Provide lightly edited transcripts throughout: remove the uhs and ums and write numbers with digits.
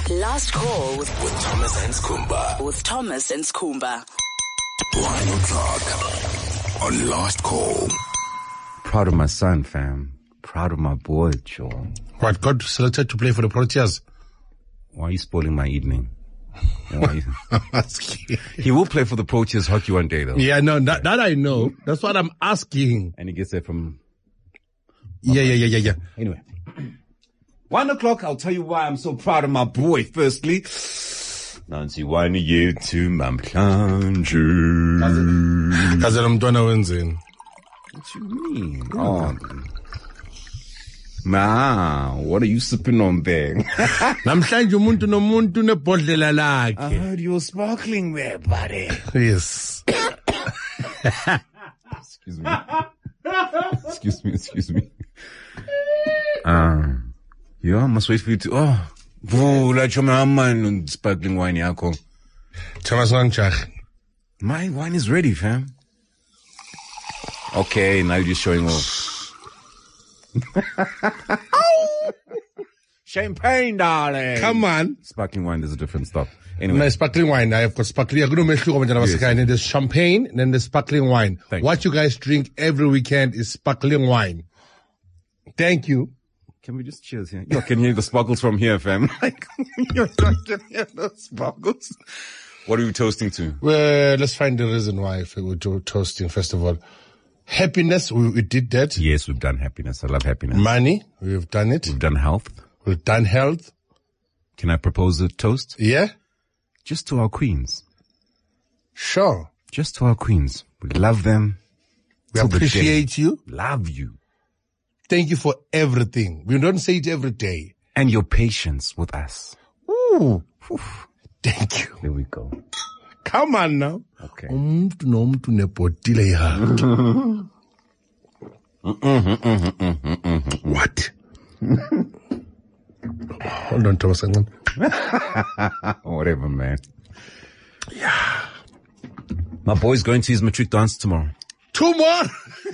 Last call with Thomas and Skumba. With Thomas and Skumba. 1 o'clock on Last Call. Proud of my son, fam. Proud of my boy, Joe. What, got selected to play for the Proteas? Why are you spoiling my evening? He will play for the Proteas hockey one day, though. Yeah, no, that I know. That's what I'm asking. And he gets there from... Yeah. Anyway. 1 o'clock, I'll tell you why I'm so proud of my boy. Firstly, Nancy wani yethu mamhlanje. Kaze lo mntwana wenzeni? What you mean? Oh. Ma, what are you sipping on there? Namhlanje umuntu nomuntu nebhodlela lakhe. I heard you're sparkling there, buddy. Yes. Excuse me. Yeah, I must wait for you to... like man and sparkling wine yakho. Thomas Wangchach. My wine is ready, fam. Okay, now you're just showing off. Champagne, darling. Come on. Sparkling wine is a different stuff. Anyway. No, sparkling wine. I've got sparkling. Yes. And there's champagne, and then there's sparkling wine. What you guys drink every weekend is sparkling wine. Thank you. Can we just cheers here? You can hear the sparkles from here, fam. Like, you can hear the sparkles. What are we toasting to? Well, let's find the reason why we're toasting, first of all. Happiness, we did that. Yes, we've done happiness. I love happiness. Money, we've done it. We've done health. We've done health. Can I propose a toast? Yeah? Just to our queens. Sure. Just to our queens. We love them. We appreciate you. Love you. Thank you for everything. We don't say it every day. And your patience with us. Ooh. Oof. Thank you. There we go. Come on now. Okay. What? Hold on, Thomas. Whatever, man. Yeah. My boy's going to his matric dance tomorrow. Tomorrow?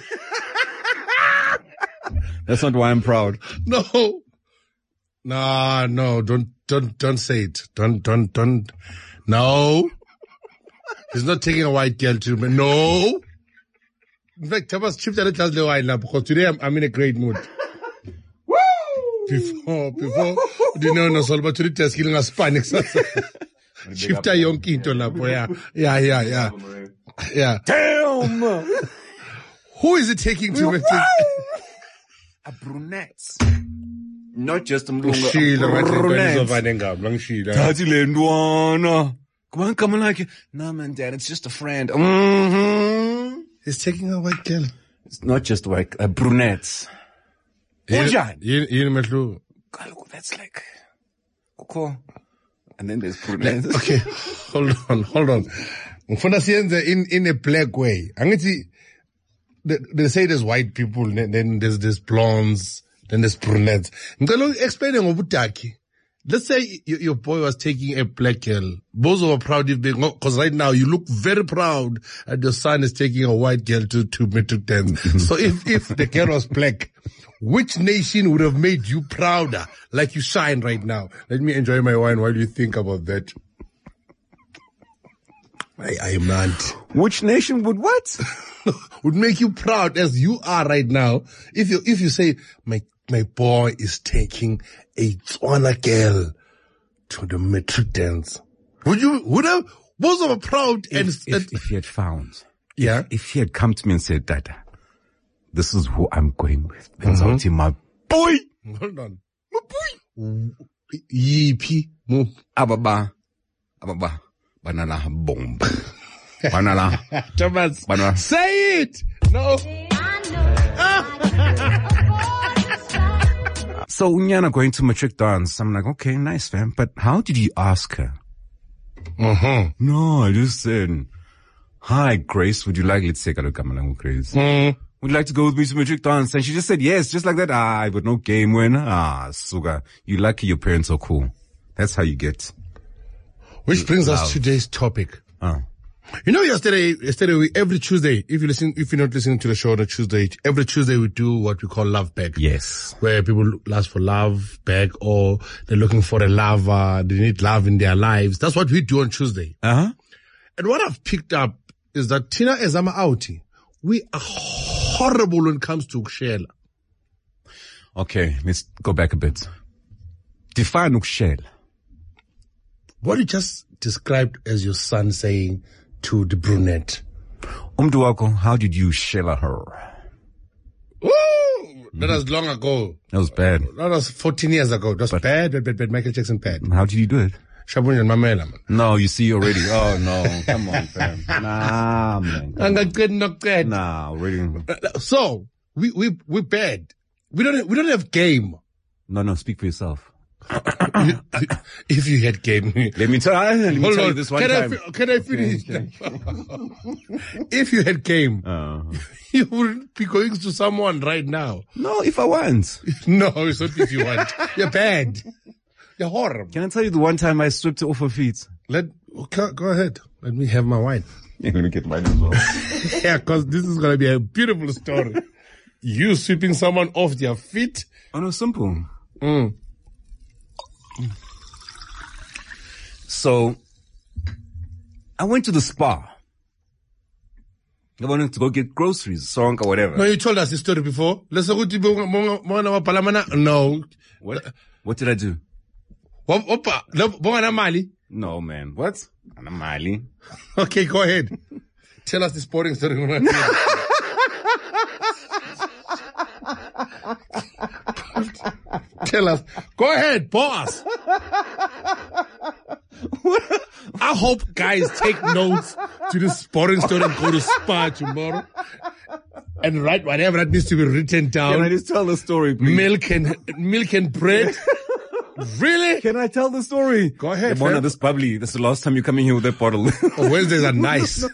That's not why I'm proud. No. No, don't say it. Don't. No. He's not taking a white girl to me. No. In fact, Thomas chipped a little the wine now because today I'm in a great mood. Woo! Before, no, so but today just killing a Spanish. Shift a young kid on up. Yeah. Damn! Who is it taking to me? A brunette. Not just a brunette. Come on, like, no, man, Dad, it's just a friend. Mm-hmm. He's taking a white girl. It's not just white, a brunette. That's like, cool. And then there's brunette. Okay, hold on. In a black way. They say there's white people, then there's blondes, then there's brunettes. Explaining about let's say your boy was taking a black girl. Both of are proud because right now you look very proud and your son is taking a white girl to matric dance. So if the girl was black, which nation would have made you prouder like you shine right now? Let me enjoy my wine while you think about that. I am not. Which nation would what? Would make you proud as you are right now. If you say, my boy is taking a Tswana girl to the matric dance. Would have, both of them proud if he had found. Yeah. If he had come to me and said, Dada, this is who I'm going with. Then I would say, my boy. Hold on. My boy. Yippee. Ababa. Banana bomb. Banana. Thomas. Banana. Say it. No. So Unyana going to matric dance. I'm like, okay, nice, fam. But how did you ask her? No, I just said, hi, Grace. Would you like, let's say, Grace. Would you like to go with me to matric dance? And she just said yes, just like that. I got no game winner. Suga. You lucky your parents are cool. That's how you get. Which brings us to today's topic. You know, yesterday, every Tuesday, if you're not listening to the show on a Tuesday, every Tuesday we do what we call Love Bag. Yes. Where people ask for love bag, or they're looking for a lover, they need love in their lives. That's what we do on Tuesday. Uh-huh. And what I've picked up is that Tina Ezama Auti, we are horrible when it comes to ukushela. Okay, let's go back a bit. Define ukushela. What you just described as your son saying to the brunette. Umdu wako, how did you shella her? Ooh, that was long ago. That was bad. That was 14 years ago. That was bad. Michael Jackson bad. How did you do it? Shabuni and Mamela, man. No, you see already. Oh no, come on, fam. Nah, man. Not good. Nah, already. So, we bad. We don't have game. No, speak for yourself. If you had game. Let me tell you this one time. Can I finish? If you had game, you would be going to someone right now. No, if I want. No, it's not if you want. You're bad. You're horrible. Can I tell you the one time I swept her off her feet? Go ahead. Let me have my wine. You're going to get mine as well. Yeah, because this is going to be a beautiful story. You sweeping someone off their feet. Oh, no, simple. So, I went to the spa. I wanted to go get groceries, song or whatever. No, you told us this story before. No. What did I do? No, man. What? Mali. Okay, go ahead. Tell us this boring story. Tell us. Go ahead, boss. I hope guys take notes to this boring story and go to spa tomorrow and write whatever that needs to be written down. Can I just tell the story, please? Milk and bread. Really? Can I tell the story? Go ahead. One of this bubbly. This is the last time you're coming here with that bottle. Wednesdays are nice.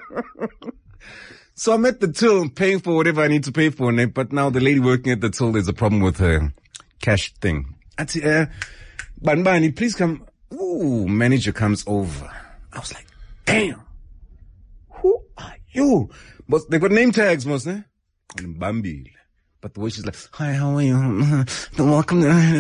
So I'm at the till paying for whatever I need to pay for, but now the lady working at the till, there's a problem with her cash thing. I say, Banbani, please come. Ooh, manager comes over. I was like, damn. Who are you? But they got name tags, most, eh? Bambi. But the way she's like, hi, how are you? Welcome.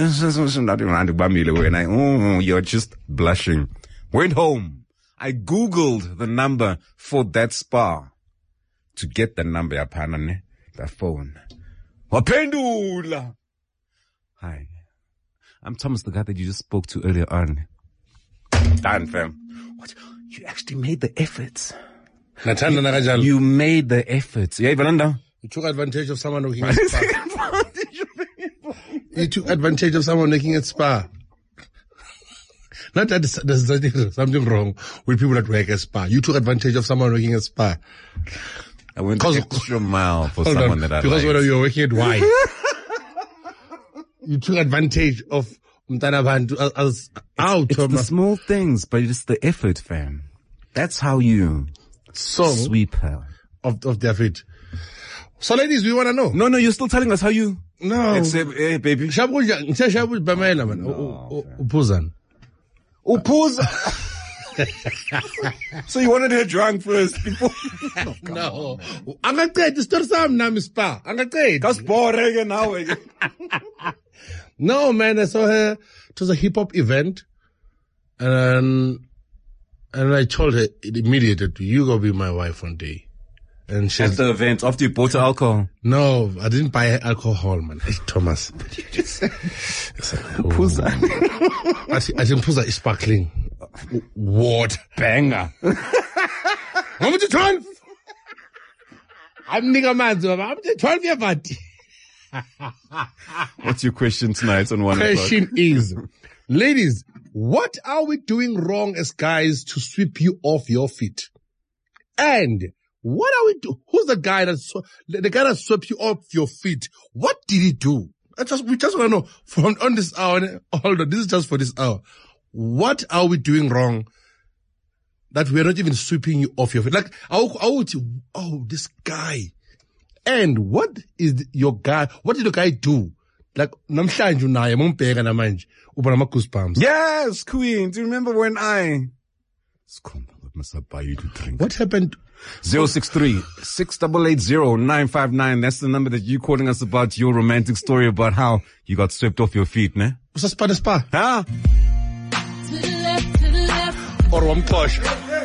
And you're just blushing. Went home. I Googled the number for that spa to get the number, the phone. Wapendula. Hi. I'm Thomas, the guy that you just spoke to earlier on. Done, fam. What? You actually made the efforts. You made the efforts. Yeah, Vananda. You took advantage of someone working at spa. You took advantage of someone working at spa. Not that there's something wrong with people that work at spa. You took advantage of someone working at spa. I went the extra mile for someone that I because liked. Whether you're working at Y. You took advantage of Mtanabantu as out. It's the small things, but it's the effort, fam. That's how you sweep her. Of their feet. So ladies, we want to know. No, you're still telling us how you. No. Hey, baby. Upuzan. So you wanted her drunk first before? No. Angaqeda story sami nami spa. Angaqeda. Kasibore now. No, man, I saw her. It was a hip hop event. And I told her immediately, you go be my wife one day. And she at the event, after you bought her alcohol? No, I didn't buy her alcohol, man. Thomas. What did you just say? Puza. I think Puza is sparkling. Water. Banger. I'm 12. I'm nigga man, I'm 12 years old. What's your question tonight on 1 o'clock? Question is, ladies, what are we doing wrong as guys to sweep you off your feet? And what are we do? Who's the guy that swept you off your feet? What did he do? We just want to know from on this hour. Hold on, this is just for this hour. What are we doing wrong that we are not even sweeping you off your feet? Like, this guy. And what is your guy? What did the guy do? Like, namhlanje unaye mumbheka namanje uba nama goosebumps. Yes, Queen. Do you remember when I must I buy you to drink? What happened? 063-6880-959. That's the number that you calling us about your romantic story about how you got swept off your feet, ne? Was a spa? Huh? Or one posh?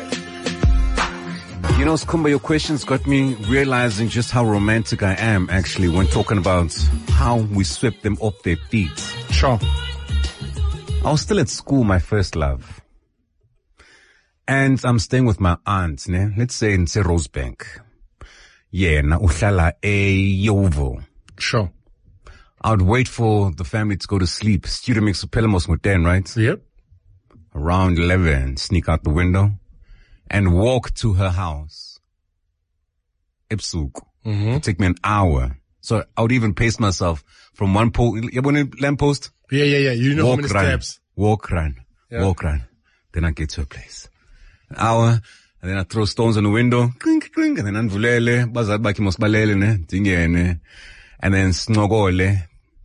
You know, Skhumba, your questions got me realizing just how romantic I am actually when talking about how we swept them off their feet. Sure. I was still at school, my first love. And I'm staying with my aunt, ne? Let's say in Rosebank. Yeah, na uhlala Yeoville. Sure. I would wait for the family to go to sleep. Student makes pelamos with 10, right? Yep. Around 11, sneak out the window and walk to her house. Ipsuk. It'd take me an hour. So I would even pace myself from one lamppost. Yeah. You know Walk, how many run, steps. walk, run. Then I get to a place. An hour, and then I throw stones on the window. Clink, clink, and then anvulele. Bazat baki mosbalele, ne? Dingene. And then snogole.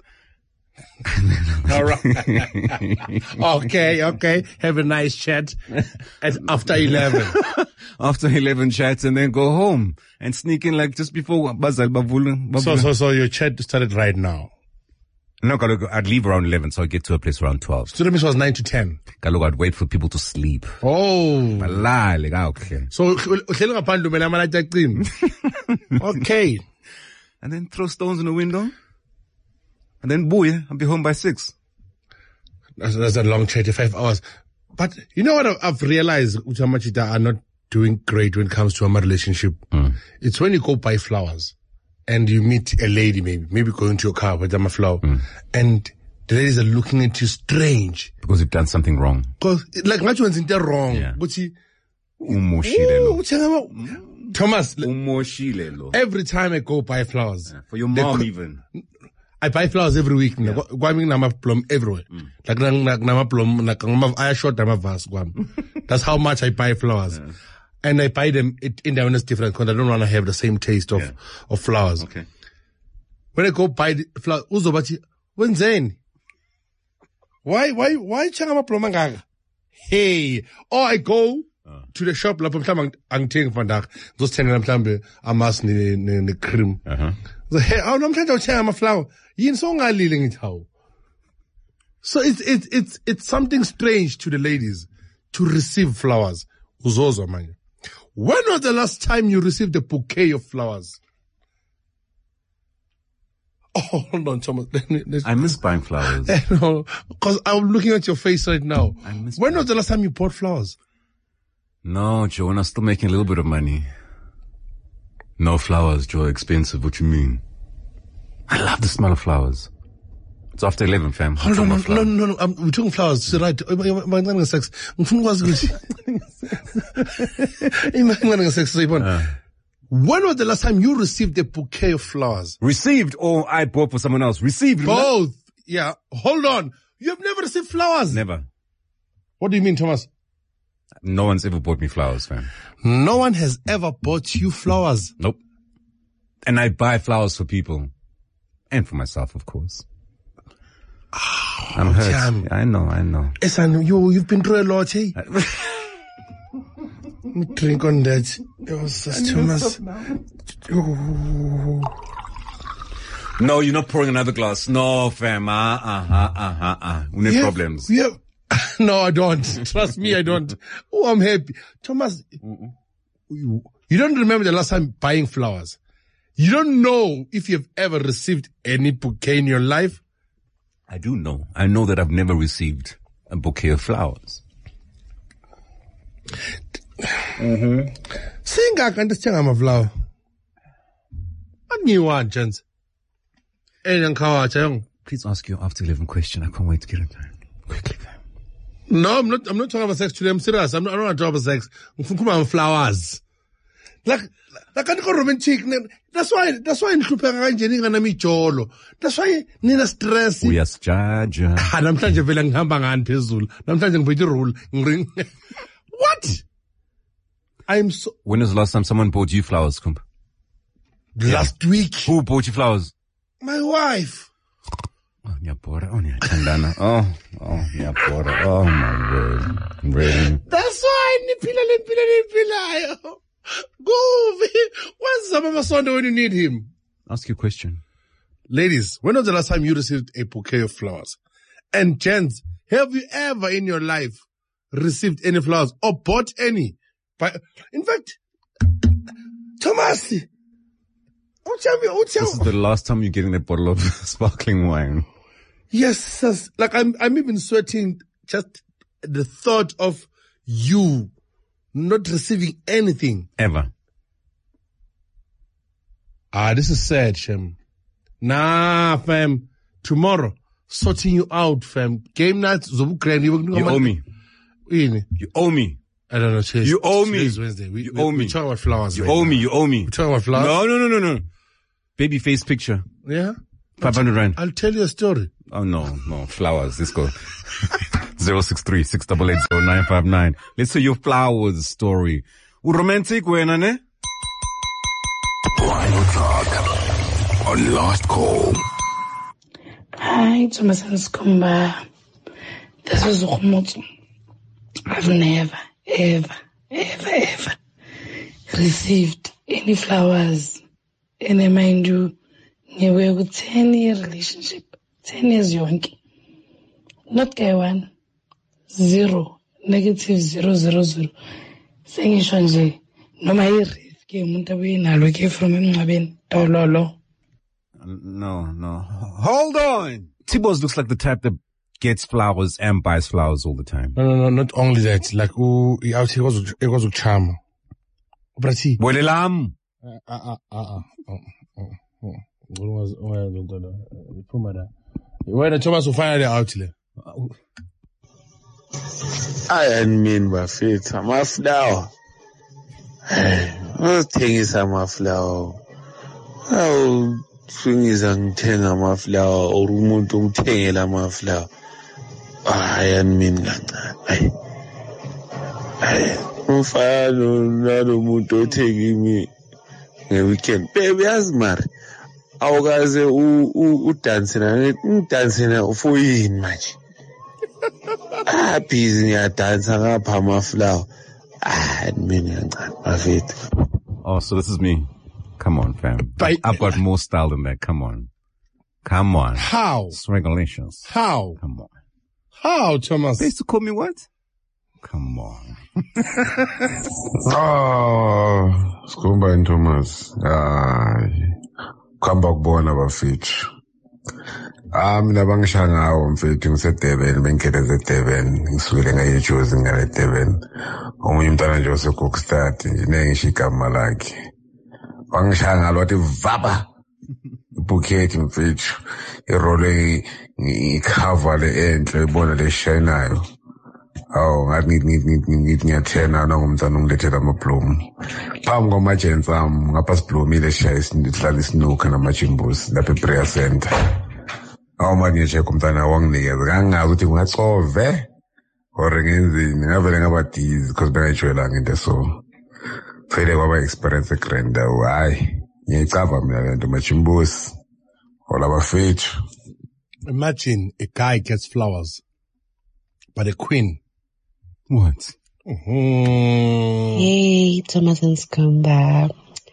All right. Okay. Have a nice chat after 11. After 11 chats, and then go home and sneak in like just before Bazal Bavula. So your chat started right now. No, I'd leave around 11, so I'd get to a place around 12. Student was 9 to 10. I'd wait for people to sleep. Oh. Okay. So, okay. And then throw stones in the window. And then, boy, I'll be home by 6. That's a long 35 hours. But you know what I've realized, Uchamachita are not doing great when it comes to a relationship. It's when you go buy flowers and you meet a lady, maybe going to your car with a flower, and the ladies are looking at you strange. Because you've done something wrong. Because, like, much one's in there wrong. Yeah. But she, Thomas, every time I go buy flowers. Yeah, for your mom even. I buy flowers every week. Yeah. Everywhere. That's how much I buy flowers. Yeah. And I buy them in their own different because I don't want to have the same taste of flowers. Okay. When I go buy the flowers, when's then? Why changa plum? Hey, or I go to the shop, I'm taking vandaag. Those 10 amas ni cream. So, hey, I'm trying to changa flower. So it's something strange to the ladies to receive flowers. When was the last time you received a bouquet of flowers? Oh, hold on, Thomas. I miss buying flowers. No, because I'm looking at your face right now. When was the last time you bought flowers? No, Joe, when I'm still making a little bit of money. No flowers, Joe, expensive. What you mean? I love the smell of flowers. It's after 11, fam. Hold on, no. We're talking flowers. You're right. Sex. When was the last time you received a bouquet of flowers? Received or I bought for someone else? Received. Both. Yeah. Hold on. You have never received flowers? Never. What do you mean, Thomas? No one's ever bought me flowers, fam. No one has ever bought you flowers? Nope. And I buy flowers for people. And for myself, of course. Oh, I'm hurt. Damn. I know. Esan, you've been through a lot, eh? Drink on that. It was just too much. No, you're not pouring another glass. No, fam. We need problems. Yeah. No, I don't. Trust me, I don't. Oh, I'm happy. Thomas, you don't remember the last time buying flowers. You don't know if you've ever received any bouquet in your life. I do know. I know that I've never received a bouquet of flowers. Saying I can just I'm a flower. What do you want, Jens? Please ask your after 11 question. I can't wait to get it done. Quickly, fam. No, I'm not talking about sex today. I'm serious. I don't want to talk about sex. I'm talking about flowers. Like I go romantic. That's why that's why nina stress. Uyasijaja. Namhlanje vele ngihamba ngani phezulu. Namhlanje ngiphethe rule. What? When was the last time someone bought you flowers, Kump? Last week. Who bought you flowers? My wife. Oh, nyapora. Oh, nyathandana. Oh, nyapora. Oh, my word. Really? That's why niphila. Go, where's Zama Sonde when you need him? Ask your question. Ladies, when was the last time you received a bouquet of flowers? And gents, have you ever in your life received any flowers or bought any? In fact, Thomas, This is the last time you're getting a bottle of sparkling wine. Yes, like I'm even sweating just the thought of you not receiving anything. Ever. This is sad, Shem. Nah, fam. Tomorrow, sorting you out, fam. Game night, You owe me. You owe me. I don't know, Chase. You owe me. Today's Wednesday. You owe me. We're talking about flowers. You right owe now. me. You owe me. We're talking about flowers? No. Baby face picture. Yeah? 500 rand. I'll tell you a story. Oh, no. Flowers. Let's go. 063-688-0959. Let's hear your flowers story. Romantic, wena ne? 1 o'clock on Last Call. Hi, Thomas and Skumba. This is Ukhumoto. I've never, ever received any flowers. And I mind you, we were with 10-year relationship. 10 years yonke. Not guy one. 0. -000. Sengisho nje. Noma irifke umuntu abuye nalo ke from emncabeni. Tololo. No. Hold on. Tibos looks like the type that gets flowers and buys flowers all the time. No, not only that. Like, he out here was a charm. Brati. Bolelam. When Thomas will find it out there. I mean bafethu amaflower. Uthengisa amaflower. Awu swingiza ngithenga amaflower or umuntu ungithengela amaflower. I mean kancane. Umfana nalomuntu othenga imi ngeweekend. Baby yasimari. Awukaze udansela for yini manje? Busy ngiyadansa ngapha amaflower. Mina kancane bafethu. Oh, so this is me. Come on, fam. I've got more style than that. Come on. How? Regulations. How? Come on. How, Thomas? They used to call me what? Come on. Skumba and Thomas. Come back born bafethu. Mina bangishaya ngawo mfethu ngisedurban bengikhethe eDurban ngisukile ngayeJozi ngale Durban. Omunye umntana nje oseGookstad nje nengisho igama lakhe. Bangishaya ngalo wathi vaba. Bouquet mfethu. Irole icover le enhle ibona le shinayo. Oh, ngathi ngiyathena nangumntana ungilethela amabloom. Phambi kwamajensi ami ngapha siblomile shaya sihlala isinuka namajimbuzi lapha ePrayer Center. Manje nje umntana wanginikeza kangazi ukuthi ngacove or ngenzini ngavele ngabadizi because bengayijwayelanga into so. Phela kwaba experience egrand hayi ngiyicava mina lento majimbuzi olabafethu. Imagine a guy gets flowers, but a queen. What? Hey, Thomas and Skumba.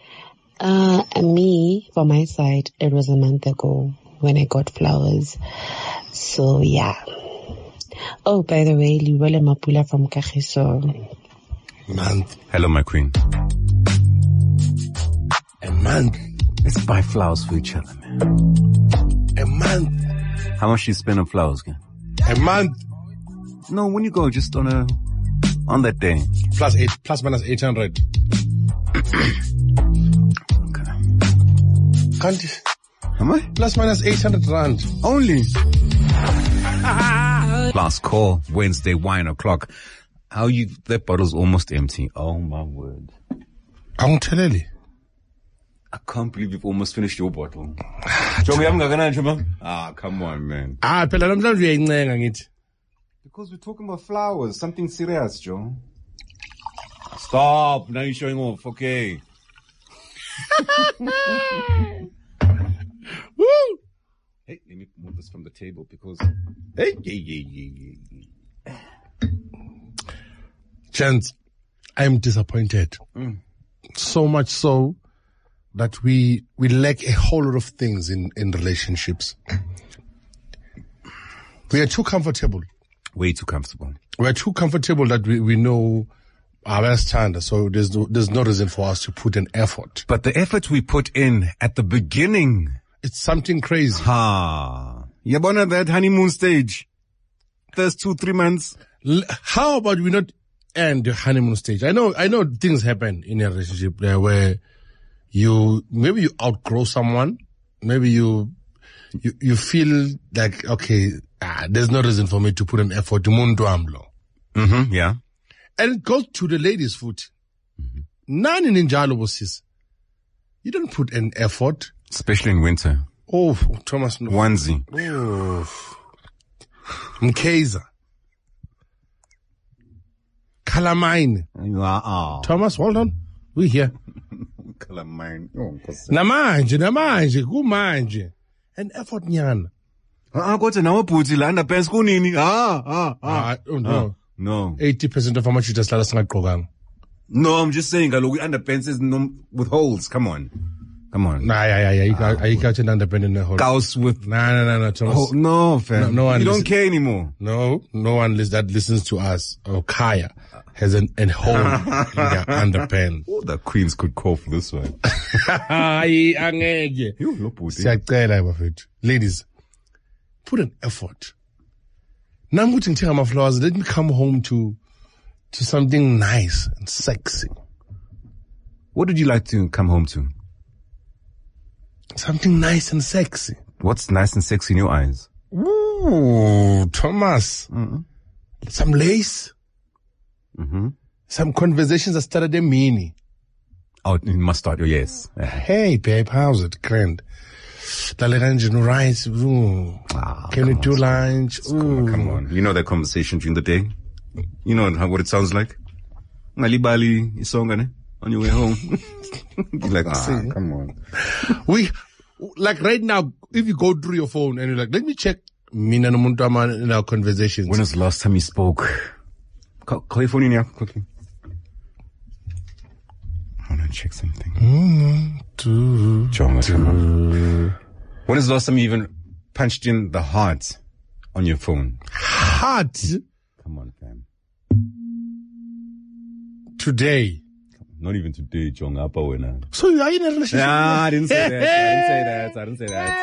Me, for my side, it was a month ago when I got flowers. So, yeah. Oh, by the way, Liwele Mapula from Kagiso. Month. Hello, my queen. A month. Let's buy flowers for each other, man. A month. How much you spend on flowers, guy? A month. No, when you go, just on that day. Plus minus 800. Okay. Can't you? Am I? Plus minus 800 rand. Only. Last call, Wednesday, 1 o'clock. That bottle's almost empty. Oh my word. I'm telling you. I can't believe you've almost finished your bottle. Come on, man. Phela namhlanje uyayincenga ngithi. Because we're talking about flowers, something serious, Joe. Stop, now you're showing off, okay. Woo! Hey, let me move this this from the table because. Gents, I'm disappointed. So much so that we lack a whole lot of things in relationships. We are too comfortable. Way too comfortable. We're too comfortable that we know our best standard, so there's no reason for us to put an effort. But the effort we put in at the beginning, it's something crazy. You born that honeymoon stage. First 2-3 months. How about we not end the honeymoon stage? I know things happen in a relationship there where maybe you outgrow someone, maybe you feel like, okay, there's no reason for me to put an effort to Mundu Amlo. Yeah. And it goes to the ladies' foot. None in Njalo was. You don't put an effort. Especially in winter. Oh, Thomas. No. Onesie. Oh. Mkeza. Calamine. Thomas, hold on. We here. Calamine. Namanje. Kumanje. An effort nyana. Kodwa nawe bhuti la underpants kunini? No. No. 80% of how much you just let us. No, I'm just saying, underpants is with holes. Come on. Yeah. You can't underpants in the hole. Cows with. No, Thomas. Oh, no, fam. No one. You don't care anymore. No one that listens to us or Kaya has an hole in their underpants. Oh, the queens could call for this one. Ladies, put an effort. Now I'm putting my flowers. Let me come home to something nice and sexy. What would you like to come home to? Something nice and sexy. What's nice and sexy in your eyes? Ooh, Thomas. Some lace. Some conversations that started a mini. Oh, it must start. Oh, yes. Hey, babe, how's it? Grand. Rice. Can we do lunch? Come on. You know that conversation during the day? You know what it sounds like? Malibali isonga on your way home. You're like, come on. Like right now, if you go through your phone and you're like, let me check Mina no Muntama in our conversations. When was the last time you spoke? Call your phone in here quickly. I want to check something. When is the last time you even punched in the heart on your phone? Heart? Come on, fam. Today. Not even today, John. So you are in a relationship? Nah, I didn't say that. I didn't say that.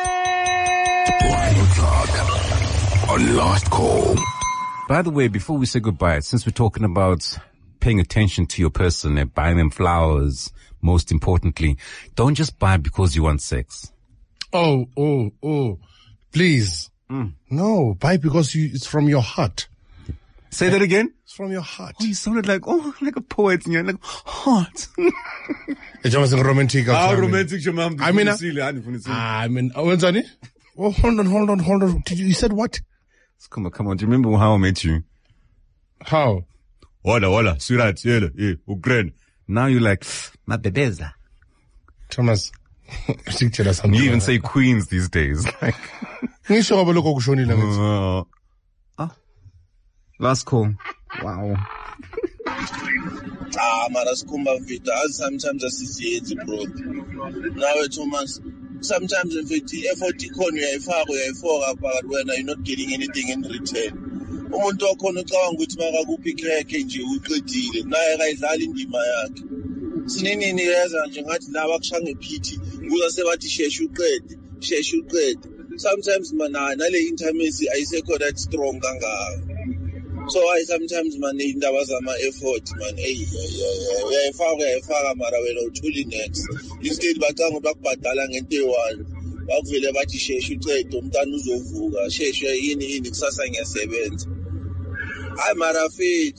1 o'clock on Last Call. By the way, before we say goodbye, since we're talking about paying attention to your person and buying them flowers, most importantly, don't just buy because you want sex. Oh, please. No, buy because it's from your heart. Say that again? It's from your heart. Oh, you sounded like a poet, and you're like, heart. It's almost romantic. Romantic, I mean, when's oh, hold on. You said what? Come on. Do you remember how I met you? How? Hola, sweetheart, now you're like, my bebeza. Thomas. You even say queens these days. Last call. Wow. Mara Skumba Vita, sometimes associated, bro. Now, Thomas, sometimes in fact, effort but when you're not getting anything in return. Umuntu okhona ucabanga ukuthi makakuphi nje uqedile naye akayidlali indima yakhe sinini yeza nje ngathi la bakushanga ephithi kuza sebathi sheshe uqede sometimes mana nale intimacy ayisekho that strong kangaka so I sometimes man indaba zama effort man uyayifaka mara wena uthuli next instead bacanga ukubhadala ngento eyi1 bakuvele bathi sheshe uqede umntana uzovuka sheshe yini kusasa ngiyasebenza. Hi, Marafit.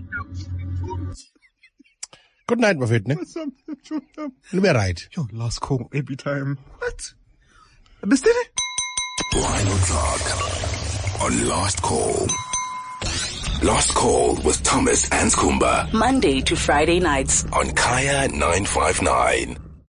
Good night, Marafit. You'll be right. Yo, last call every time. What? Understand it? 1 o'clock on Last Call. Last Call with Thomas and Skumba. Monday to Friday nights On Kaya 959.